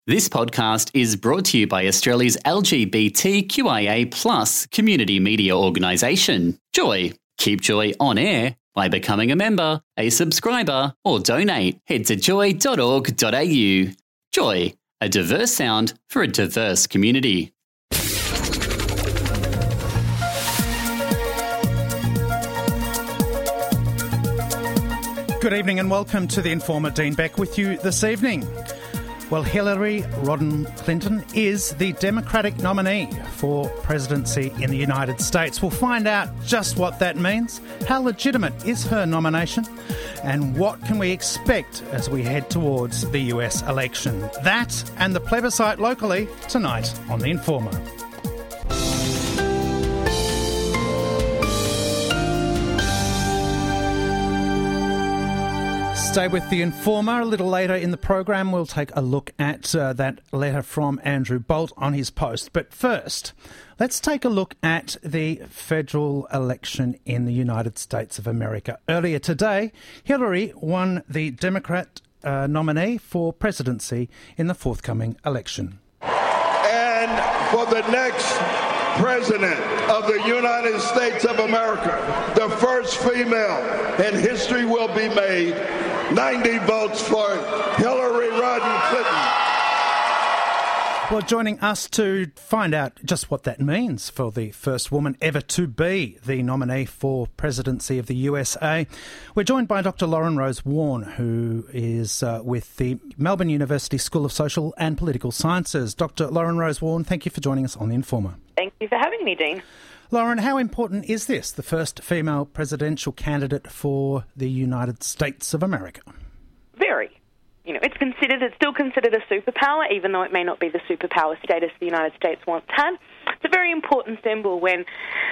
This podcast is brought to you by Australia's LGBTQIA+ community media organisation, Joy. Keep Joy on air by becoming a member, a subscriber, or donate. Head to joy.org.au. Joy, a diverse sound for a diverse community. Good evening and welcome to The Informer. Dean Beck with you this evening. Well, Hillary Rodham Clinton is the Democratic nominee for presidency in the United States. We'll find out just what that means, how legitimate is her nomination, and what can we expect as we head towards the US election. That and the plebiscite locally tonight on The Informer. Stay with The Informer. A little later in the program, we'll take a look at that letter from Andrew Bolt on his post. But first, let's take a look at the federal election in the United States of America. Earlier today, Hillary won the Democrat nominee for presidency in the forthcoming election. And for the next President of the United States of America, the first female in history will be made. 90 votes for Hillary Rodham Clinton. Well, joining us to find out just what that means for the first woman ever to be the nominee for presidency of the USA, we're joined by Dr. Lauren Rose Warne, who is with the Melbourne University School of Social and Political Sciences. Dr. Lauren Rose Warne, thank you for joining us on The Informer. Thank you for having me, Dean. Lauren, how important is this, the first female presidential candidate for the United States of America? Very. It's still considered a superpower, even though it may not be the superpower status the United States once had. It's a very important symbol when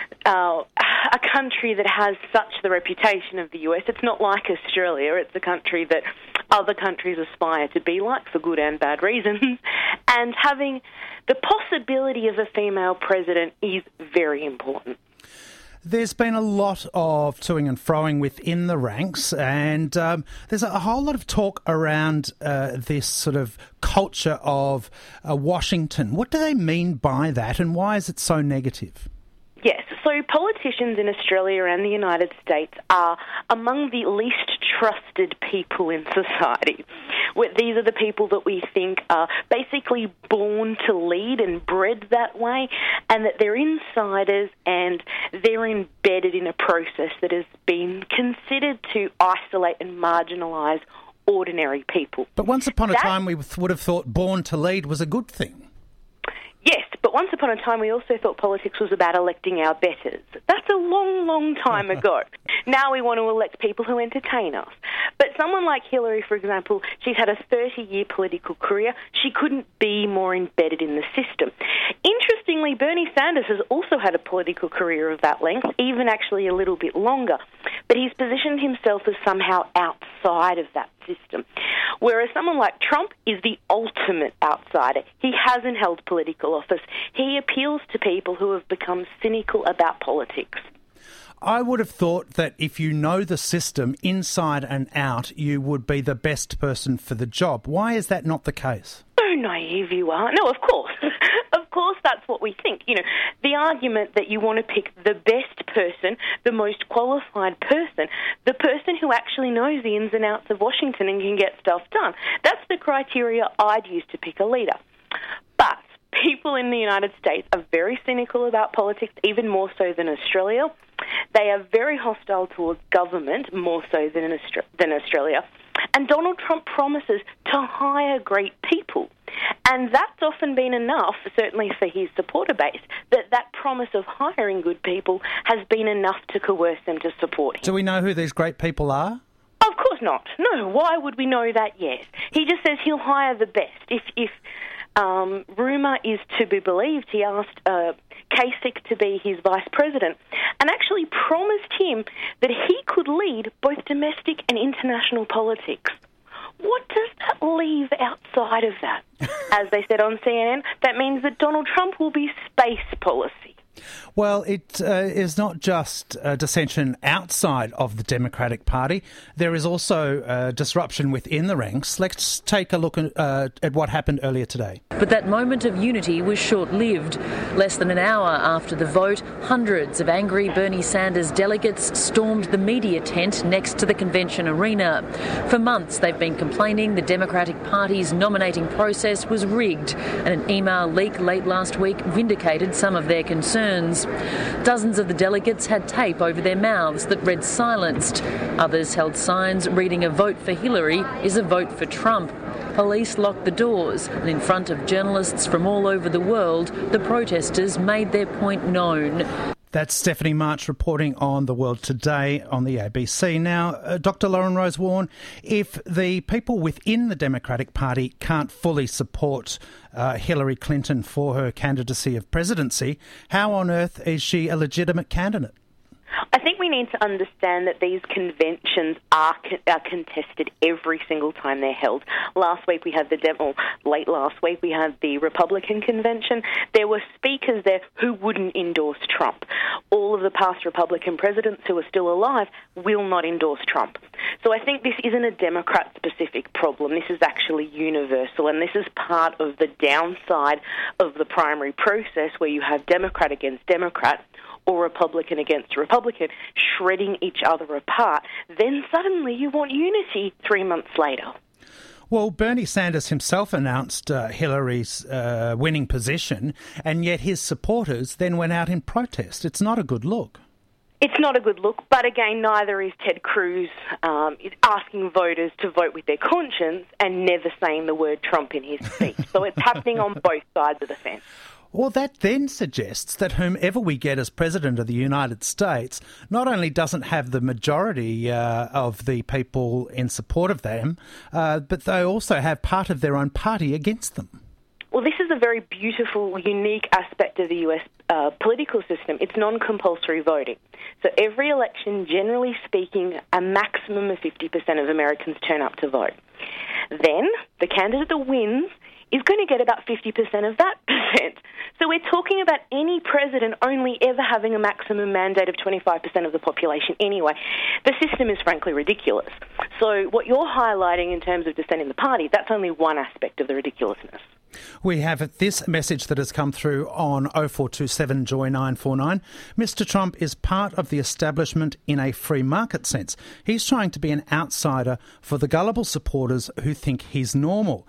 a country that has such the reputation of the US, it's not like Australia, it's a country that other countries aspire to be like for good and bad reasons, and having the possibility of a female president is very important. There's been a lot of toing and froing within the ranks, and there's a whole lot of talk around this sort of culture of Washington. What do they mean by that, and why is it so negative? Yes, so politicians in Australia and the United States are among the least trusted people in society. These are the people that we think are basically born to lead and bred that way, and that they're insiders and they're embedded in a process that has been considered to isolate and marginalise ordinary people. But once upon a time we would have thought born to lead was a good thing. Yes, but once upon a time we also thought politics was about electing our betters. That's a long, long time ago. Now we want to elect people who entertain us. But someone like Hillary, for example, she's had a 30-year political career. She couldn't be more embedded in the system. Interestingly, Bernie Sanders has also had a political career of that length, even actually a little bit longer. But he's positioned himself as somehow outside of that system. Whereas someone like Trump is the ultimate outsider. He hasn't held political office. He appeals to people who have become cynical about politics. I would have thought that if you know the system inside and out, you would be the best person for the job. Why is that not the case? So naive you are. No, of course. Of course that's what we think. The argument that you want to pick the best person, the most qualified person, the person who actually knows the ins and outs of Washington and can get stuff done. That's the criteria I'd use to pick a leader. But people in the United States are very cynical about politics, even more so than Australia. They are very hostile towards government, more so than Australia. And Donald Trump promises to hire great people. And that's often been enough, certainly for his supporter base, that promise of hiring good people has been enough to coerce them to support him. Do we know who these great people are? Of course not. No, why would we know that yet? He just says he'll hire the best. If rumour is to be believed, he asked Kasich to be his vice president and actually promised him that he could lead both domestic and international politics. What does that leave outside of that? As they said on CNN, that means that Donald Trump will be space policy. Well, it is not just dissension outside of the Democratic Party. There is also disruption within the ranks. Let's take a look at what happened earlier today. But that moment of unity was short-lived. Less than an hour after the vote, hundreds of angry Bernie Sanders delegates stormed the media tent next to the convention arena. For months, they've been complaining the Democratic Party's nominating process was rigged, and an email leak late last week vindicated some of their concerns. Dozens of the delegates had tape over their mouths that read silenced. Others held signs reading a vote for Hillary is a vote for Trump. Police locked the doors, and in front of journalists from all over the world, the protesters made their point known. That's Stephanie March reporting on The World Today on the ABC. Now, Dr. Lauren Rose-Warne, if the people within the Democratic Party can't fully support Hillary Clinton for her candidacy of presidency, how on earth is she a legitimate candidate? I think we need to understand that these conventions are contested every single time they're held. Late last week we had the Republican convention. There were speakers there who wouldn't endorse Trump. All of the past Republican presidents who are still alive will not endorse Trump. So I think this isn't a Democrat-specific problem. This is actually universal, and this is part of the downside of the primary process where you have Democrat against Democrat or Republican against Republican, shredding each other apart. Then suddenly you want unity 3 months later. Well, Bernie Sanders himself announced Hillary's winning position, and yet his supporters then went out in protest. It's not a good look. It's not a good look, but again, neither is Ted Cruz asking voters to vote with their conscience and never saying the word Trump in his speech. So it's happening on both sides of the fence. Well, that then suggests that whomever we get as President of the United States not only doesn't have the majority of the people in support of them, but they also have part of their own party against them. Well, this is a very beautiful, unique aspect of the US political system. It's non-compulsory voting. So every election, generally speaking, a maximum of 50% of Americans turn up to vote. Then the candidate that wins is going to get about 50% of that percent. So we're talking about any president only ever having a maximum mandate of 25% of the population anyway. The system is frankly ridiculous. So what you're highlighting in terms of dissent in the party, that's only one aspect of the ridiculousness. We have this message that has come through on 0427 Joy 949. Mr. Trump is part of the establishment in a free market sense. He's trying to be an outsider for the gullible supporters who think he's normal.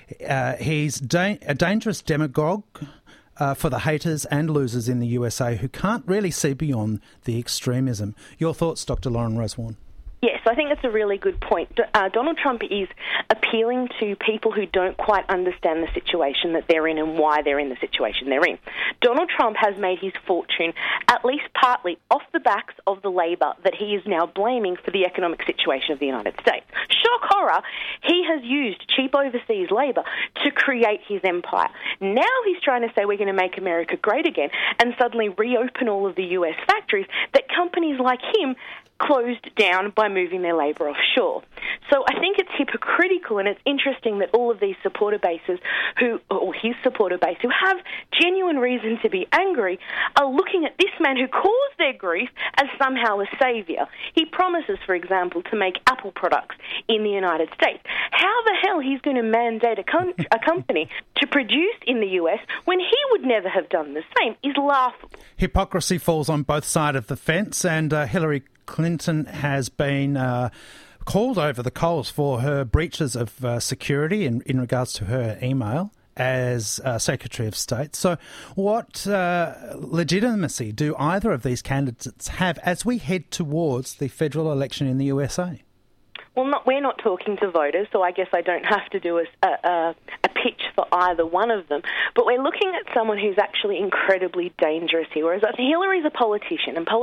He's a dangerous demagogue for the haters and losers in the USA who can't really see beyond the extremism. Your thoughts, Dr. Lauren Rose-Warne? Yes, I think that's a really good point. Donald Trump is appealing to people who don't quite understand the situation that they're in and why they're in the situation they're in. Donald Trump has made his fortune, at least partly, off the backs of the Labor that he is now blaming for the economic situation of the United States. Shock horror, he has used cheap overseas Labor to create his empire. Now he's trying to say we're going to make America great again and suddenly reopen all of the US factories that companies like him closed down by moving their labour offshore. So I think it's hypocritical, and it's interesting that all of these supporter bases or his supporter base, who have genuine reason to be angry, are looking at this man who caused their grief as somehow a saviour. He promises, for example, to make Apple products in the United States. How the hell he's going to mandate a company to produce in the US when he would never have done the same is laughable. Hypocrisy falls on both sides of the fence, and Hillary Clinton has been called over the coals for her breaches of security in regards to her email as Secretary of State. So what legitimacy do either of these candidates have as we head towards the federal election in the USA? Well, we're not talking to voters, so I guess I don't have to do a pitch for either one of them. But we're looking at someone who's actually incredibly dangerous here. Whereas Hillary's a politician, and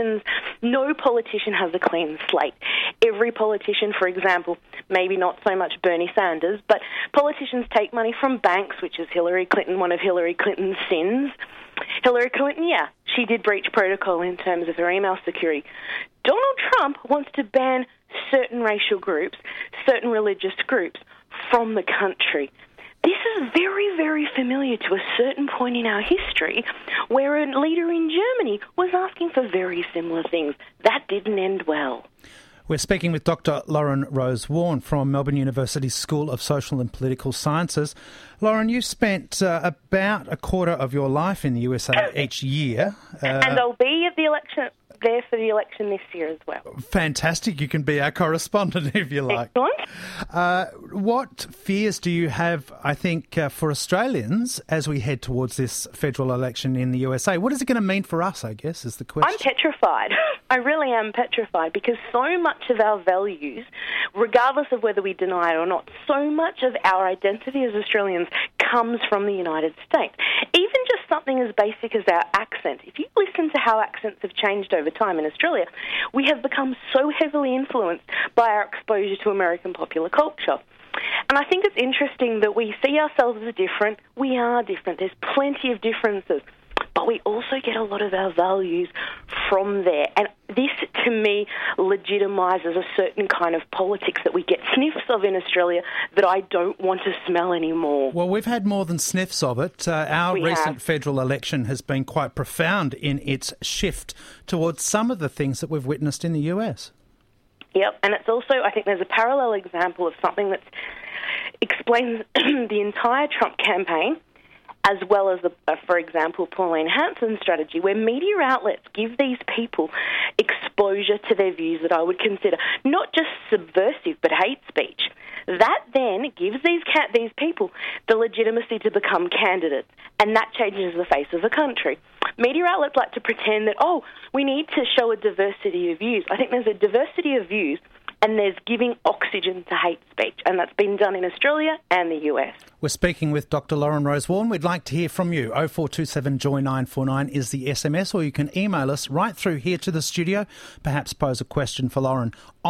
no politician has a clean slate. Every politician, for example, maybe not so much Bernie Sanders, but politicians take money from banks, which is one of Hillary Clinton's sins. Hillary Clinton, yeah, she did breach protocol in terms of her email security. Donald Trump wants to ban certain racial groups, certain religious groups from the country. this is very, very familiar to a certain point in our history where a leader in Germany was asking for very similar things. That didn't end well. We're speaking with Dr. Lauren Rose-Warne from Melbourne University's School of Social and Political Sciences. Lauren, you spent about a quarter of your life in the USA each year. And I'll be at the election there for the election this year as well. Fantastic. You can be our correspondent if you like. Excellent. What fears do you have, I think, for Australians as we head towards this federal election in the USA? What is it going to mean for us, I guess, is the question. I'm petrified. I really am petrified because so much of our values, regardless of whether we deny it or not, so much of our identity as Australians comes from the United States. Even just something as basic as our accent. If you listen to how accents have changed over time in Australia, we have become so heavily influenced by our exposure to American popular culture. And I think it's interesting that we see ourselves as different. We are different. There's plenty of differences. But we also get a lot of our values from there. And this, to me, legitimises a certain kind of politics that we get sniffs of in Australia that I don't want to smell anymore. Well, we've had more than sniffs of it. Our recent federal election has been quite profound in its shift towards some of the things that we've witnessed in the US. Yep, and it's also, I think there's a parallel example of something that explains the entire Trump campaign, as well as, for example, Pauline Hanson's strategy, where media outlets give these people exposure to their views that I would consider not just subversive, but hate speech. That then gives these people the legitimacy to become candidates, and that changes the face of the country. Media outlets like to pretend that, we need to show a diversity of views. I think there's a diversity of views, and there's giving oxygen to hate speech, and that's been done in Australia and the US. We're speaking with Dr. Lauren Rose-Warne. We'd like to hear from you. 0427 Joy 949 is the SMS, or you can email us right through here to the studio. Perhaps pose a question for Lauren.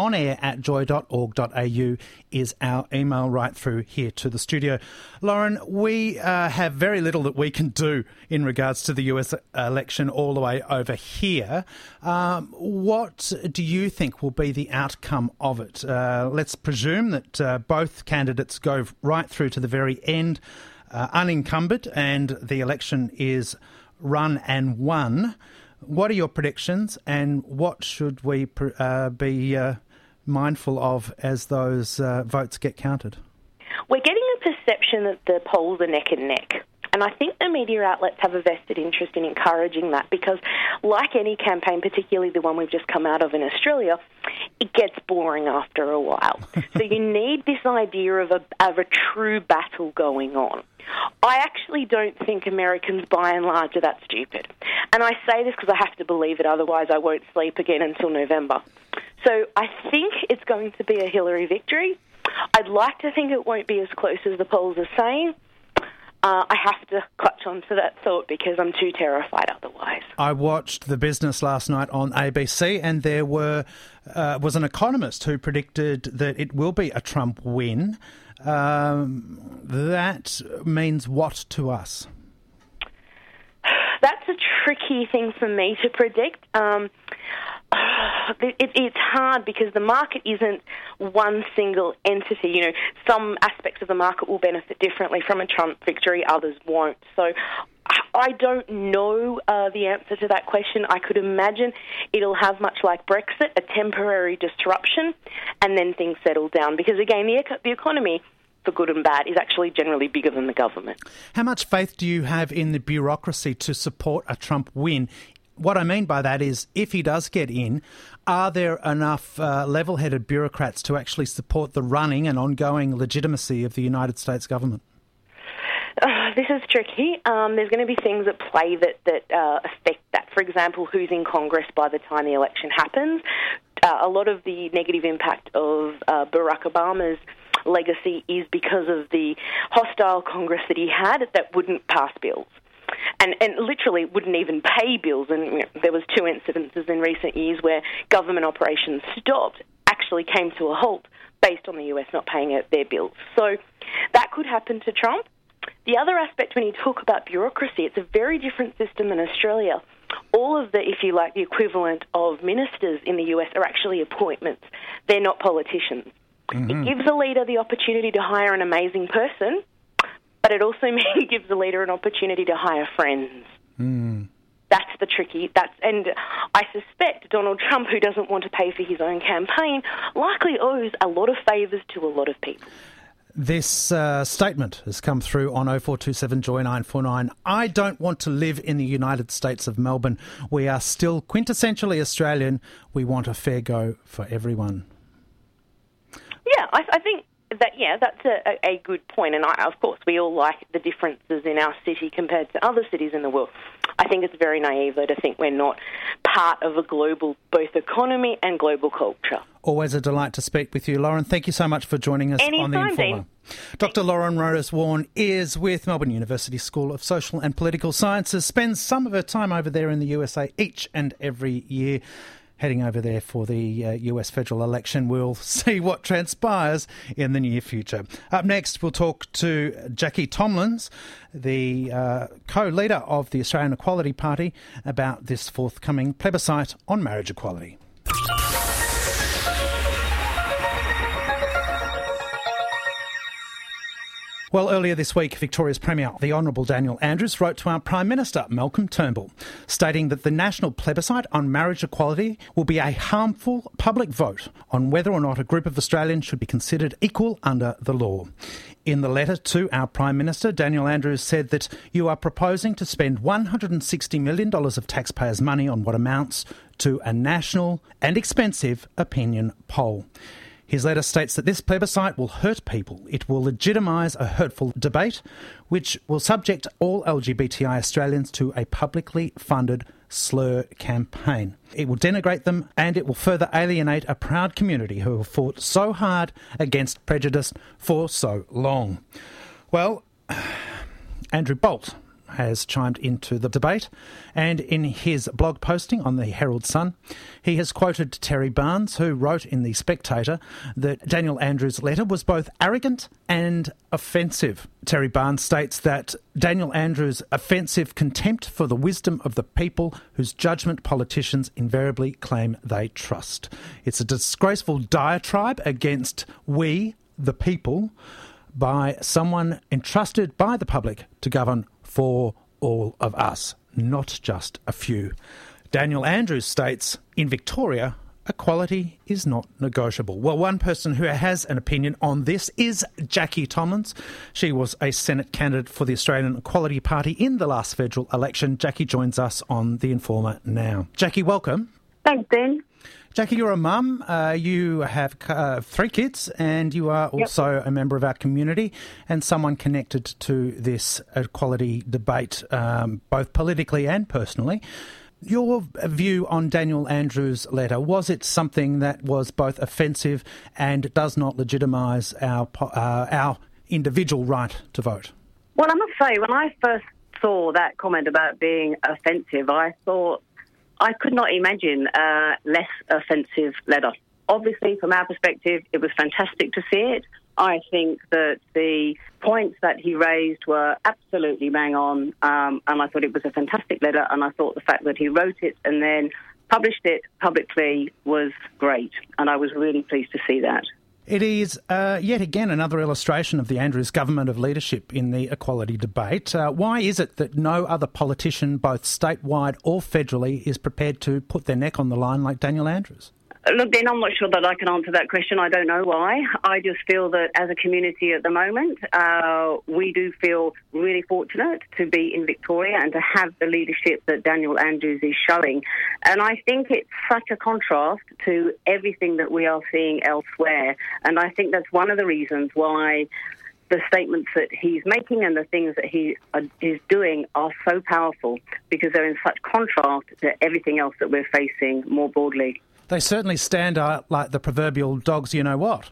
onair@joy.org.au is our email right through here to the studio. Lauren, we have very little that we can do in regards to the US election all the way over here. What do you think will be the outcome of it? Let's presume that both candidates go right through to the very end, unencumbered, and the election is run and won. What are your predictions, and what should we be mindful of as those votes get counted? We're getting a perception that the polls are neck and neck. And I think the media outlets have a vested interest in encouraging that because, like any campaign, particularly the one we've just come out of in Australia, it gets boring after a while. So you need this idea of a true battle going on. I actually don't think Americans, by and large, are that stupid. And I say this because I have to believe it, otherwise I won't sleep again until November. So I think it's going to be a Hillary victory. I'd like to think it won't be as close as the polls are saying. I have to clutch on to that thought because I'm too terrified otherwise. I watched The Business last night on ABC, and there was an economist who predicted that it will be a Trump win. That means what to us? That's a tricky thing for me to predict. It's hard because the market isn't one single entity. You know, some aspects of the market will benefit differently from a Trump victory, others won't. So I don't know the answer to that question. I could imagine it'll have much like Brexit, a temporary disruption, and then things settle down. Because, again, the economy, for good and bad, is actually generally bigger than the government. How much faith do you have in the bureaucracy to support a Trump win? What I mean by that is, if he does get in, are there enough level-headed bureaucrats to actually support the running and ongoing legitimacy of the United States government? This is tricky. There's going to be things at play that affect that. For example, who's in Congress by the time the election happens. A lot of the negative impact of Barack Obama's legacy is because of the hostile Congress that he had that wouldn't pass bills. And literally wouldn't even pay bills. And there was 2 incidences in recent years where government operations stopped, actually came to a halt based on the US not paying their bills. So that could happen to Trump. The other aspect, when you talk about bureaucracy, it's a very different system in Australia. All of the, if you like, the equivalent of ministers in the US are actually appointments. They're not politicians. Mm-hmm. It gives a leader the opportunity to hire an amazing person, but it also gives the leader an opportunity to hire friends. That's the tricky. And I suspect Donald Trump, who doesn't want to pay for his own campaign, likely owes a lot of favours to a lot of people. This statement has come through on 0427 Joy 949. I don't want to live in the United States of Melbourne. We are still quintessentially Australian. We want a fair go for everyone. Yeah, I think that's a good point. And of course, we all like the differences in our city compared to other cities in the world. I think it's very naive, though, to think we're not part of a global both economy and global culture. Always a delight to speak with you, Lauren. Thank you so much for joining us on The Informer. Dean. Dr. Lauren Rhodes-Warne is with Melbourne University School of Social and Political Sciences, spends some of her time over there in the USA each and every year. Heading over there for the US federal election. We'll see what transpires in the near future. Up next, we'll talk to Jackie Tomlins, the co-leader of the Australian Equality Party, about this forthcoming plebiscite on marriage equality. Well, earlier this week, Victoria's Premier, the Honourable Daniel Andrews, wrote to our Prime Minister, Malcolm Turnbull, stating that the national plebiscite on marriage equality will be a harmful public vote on whether or not a group of Australians should be considered equal under the law. In the letter to our Prime Minister, Daniel Andrews said that you are proposing to spend $160 million of taxpayers' money on what amounts to a national and expensive opinion poll. His letter states that this plebiscite will hurt people. It will legitimise a hurtful debate, which will subject all LGBTI Australians to a publicly funded slur campaign. It will denigrate them, and it will further alienate a proud community who have fought so hard against prejudice for so long. Well, Andrew Bolt has chimed into the debate, and in his blog posting on the Herald Sun, he has quoted Terry Barnes, who wrote in The Spectator that Daniel Andrews' letter was both arrogant and offensive. Terry Barnes states that Daniel Andrews' offensive contempt for the wisdom of the people whose judgment politicians invariably claim they trust. It's a disgraceful diatribe against we, the people, by someone entrusted by the public to govern for all of us, not just a few. Daniel Andrews states, in Victoria, equality is not negotiable. Well, one person who has an opinion on this is Jackie Tomlins. She was a Senate candidate for the Australian Equality Party in the last federal election. Jackie joins us on The Informer now. Jackie, welcome. Thanks, Ben. Jackie, you're a mum, you have 3 kids, and you are also a member of our community and someone connected to this equality debate, both politically and personally. Your view on Daniel Andrews' letter, was it something that was both offensive and does not legitimise our individual right to vote? Well, I must say, when I first saw that comment about being offensive, I thought, I could not imagine a less offensive letter. Obviously, from our perspective, it was fantastic to see it. I think that the points that he raised were absolutely bang on, and I thought it was a fantastic letter, and I thought the fact that he wrote it and then published it publicly was great, and I was really pleased to see that. It is yet again another illustration of the Andrews government of leadership in the equality debate. Why is it that no other politician, both statewide or federally, is prepared to put their neck on the line like Daniel Andrews? Look, Ben, I'm not sure that I can answer that question. I don't know why. I just feel that as a community at the moment, we do feel really fortunate to be in Victoria and to have the leadership that Daniel Andrews is showing. And I think it's such a contrast to everything that we are seeing elsewhere. And I think that's one of the reasons why the statements that he's making and the things that he is doing are so powerful, because they're in such contrast to everything else that we're facing more broadly. They certainly stand out like the proverbial dogs you know what.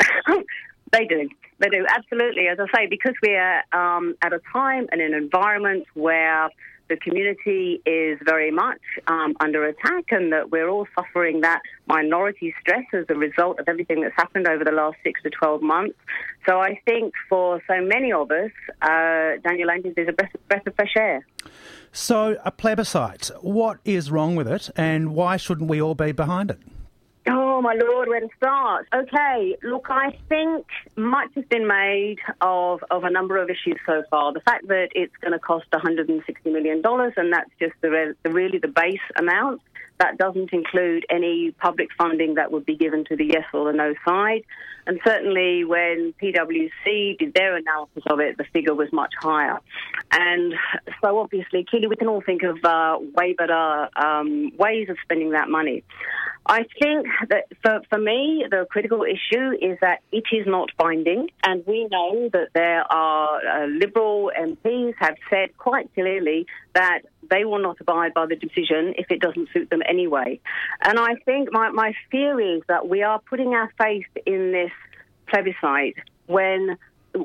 They do. They do, absolutely. As I say, because we're at a time and an environment where the community is very much under attack, and that we're all suffering that minority stress as a result of everything that's happened over the last 6 to 12 months. So I think for so many of us, Daniel Andrews is a breath of fresh air. So a plebiscite, what is wrong with it, and why shouldn't we all be behind it? Oh, my Lord, where to start? Okay, look, I think much has been made of a number of issues so far. The fact that it's going to cost $160 million, and that's just really the base amount. That doesn't include any public funding that would be given to the yes or the no side. And certainly when PwC did their analysis of it, the figure was much higher. And so obviously, clearly we can all think of way better ways of spending that money. I think that for me, the critical issue is that it is not binding. And we know that there are Liberal MPs have said quite clearly that they will not abide by the decision if it doesn't suit them anyway. And I think my fear is that we are putting our faith in this plebiscite when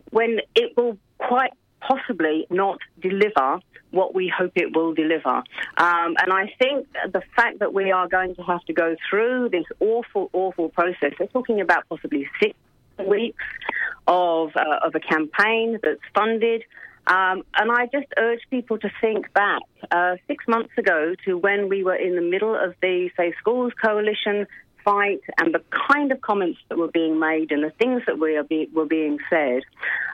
it will quite possibly not deliver what we hope it will deliver. And I think the fact that we are going to have to go through this awful, awful process, we're talking about possibly 6 weeks of a campaign that's funded. And I just urge people to think back 6 months ago to when we were in the middle of the Safe Schools Coalition fight and the kind of comments that were being made and the things that were being said.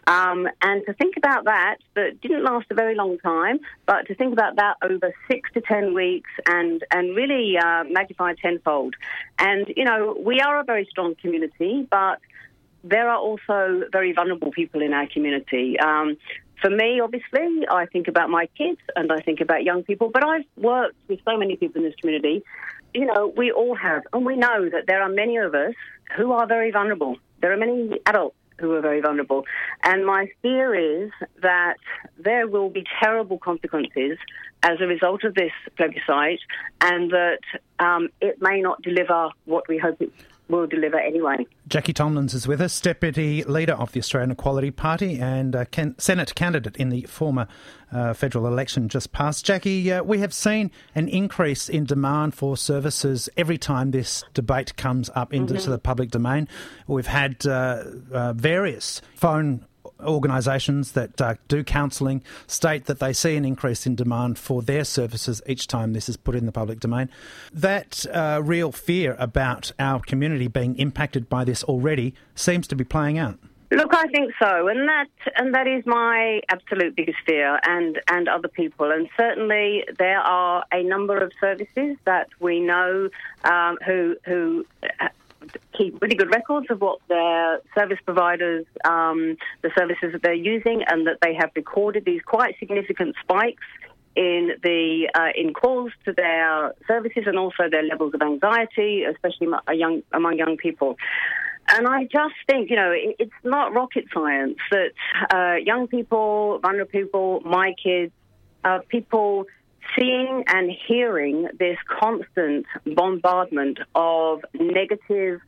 And to think about that didn't last a very long time, but to think about that over 6 to 10 weeks and really magnify tenfold. And, you know, we are a very strong community, but there are also very vulnerable people in our community. For me, obviously, I think about my kids and I think about young people, but I've worked with so many people in this community. You know, we all have, and we know that there are many of us who are very vulnerable. There are many adults who are very vulnerable. And my fear is that there will be terrible consequences as a result of this plebiscite and that it may not deliver what we hope it will deliver anyway. Jackie Tomlins is with us, Deputy Leader of the Australian Equality Party and Senate candidate in the former federal election just passed. Jackie, we have seen an increase in demand for services every time this debate comes up into the public domain. We've had various phone organisations that do counselling state that they see an increase in demand for their services each time this is put in the public domain. That real fear about our community being impacted by this already seems to be playing out. Look, I think so, and that is my absolute biggest fear, and other people. And certainly there are a number of services that we know who keep really good records of what their service providers, the services that they're using, and that they have recorded these quite significant spikes in calls to their services and also their levels of anxiety, especially among young people. And I just think, you know, it's not rocket science that young people, vulnerable people, my kids, people seeing and hearing this constant bombardment of negative,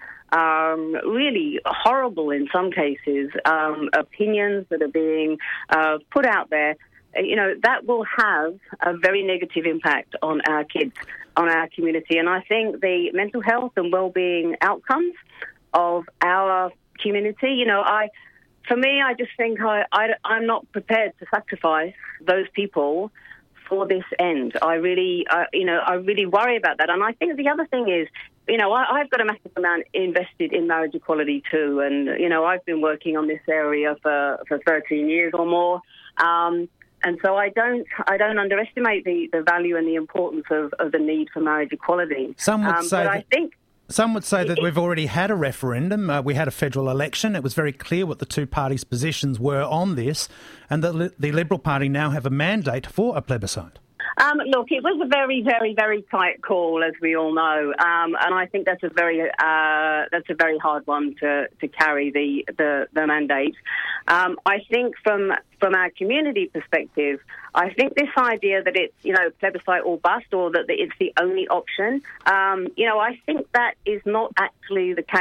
really horrible in some cases, opinions that are being put out there, you know, that will have a very negative impact on our kids, on our community. And I think the mental health and well-being outcomes of our community, you know, I just think I'm not prepared to sacrifice those people for this end. I really worry about that. And I think the other thing is, you know, I've got a massive amount invested in marriage equality too. And, you know, I've been working on this area for 13 years or more. And so I don't underestimate the value and the importance of the need for marriage equality. Some would say that we've already had a referendum. We had a federal election. It was very clear what the two parties' positions were on this, and the Liberal Party now have a mandate for a plebiscite. Look, it was a very, very, very tight call, as we all know, and I think that's a very hard one to carry the mandate. I think from our community perspective, I think this idea that it's, you know, plebiscite or bust, or that it's the only option, you know, I think that is not actually the case.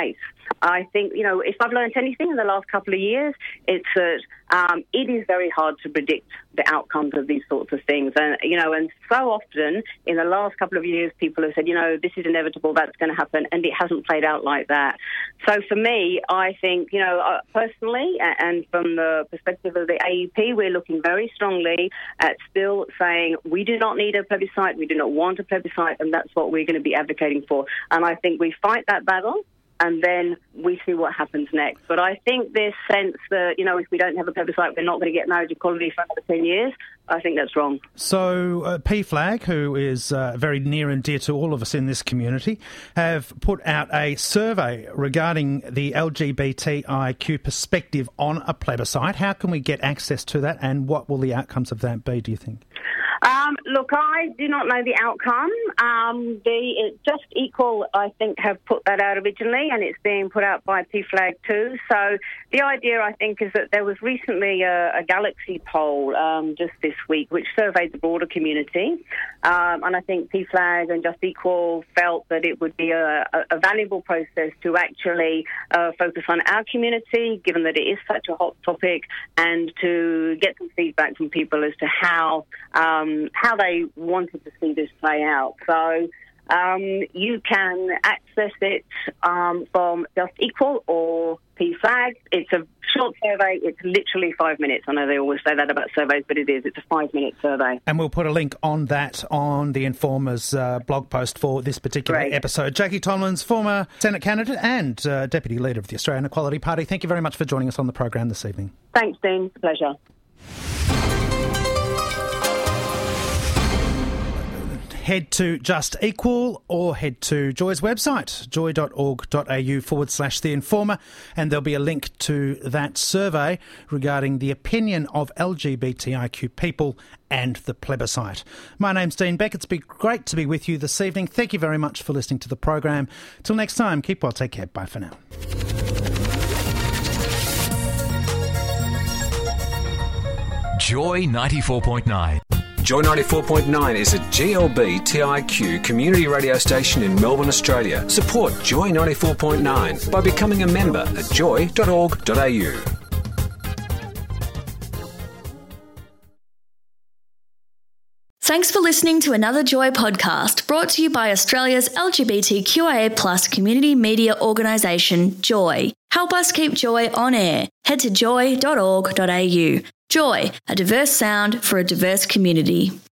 I think, if I've learned anything in the last couple of years, it's that it is very hard to predict the outcomes of these sorts of things. And so often in the last couple of years, people have said, this is inevitable, that's going to happen, and it hasn't played out like that. So for me, I think, personally, and from the perspective of the AUP, we're looking very strongly at still saying we do not need a plebiscite, we do not want a plebiscite, and that's what we're going to be advocating for. And I think we fight that battle, and then we see what happens next. But I think this sense that, if we don't have a plebiscite, we're not going to get marriage equality for another 10 years, I think that's wrong. So PFLAG, who is very near and dear to all of us in this community, have put out a survey regarding the LGBTIQ perspective on a plebiscite. How can we get access to that, and what will the outcomes of that be, do you think? Look, I do not know the outcome. Just Equal, I think, have put that out originally, and it's being put out by PFLAG too. So the idea, I think, is that there was recently a Galaxy poll just this week, which surveyed the broader community. And I think PFLAG and Just Equal felt that it would be a valuable process to actually focus on our community, given that it is such a hot topic, and to get some feedback from people as to how they wanted to see this play out. So you can access it from Just Equal or PFLAG. It's a short survey. It's literally 5 minutes. I know they always say that about surveys, but it is. It's a 5-minute survey. And we'll put a link on that on the Informer's blog post for this particular episode. Jackie Tomlins, former Senate candidate and Deputy Leader of the Australian Equality Party, thank you very much for joining us on the program this evening. Thanks, Dean. It's a pleasure. Head to Just Equal or head to Joy's website, joy.org.au/The Informer, and there'll be a link to that survey regarding the opinion of LGBTIQ people and the plebiscite. My name's Dean Beck. It's been great to be with you this evening. Thank you very much for listening to the program. Till next time, keep well, take care. Bye for now. Joy 94.9. Joy 94.9 is a GLBTIQ community radio station in Melbourne, Australia. Support Joy 94.9 by becoming a member at joy.org.au. Thanks for listening to another Joy podcast brought to you by Australia's LGBTQIA+ community media organisation, Joy. Help us keep Joy on air. Head to joy.org.au. Joy, a diverse sound for a diverse community.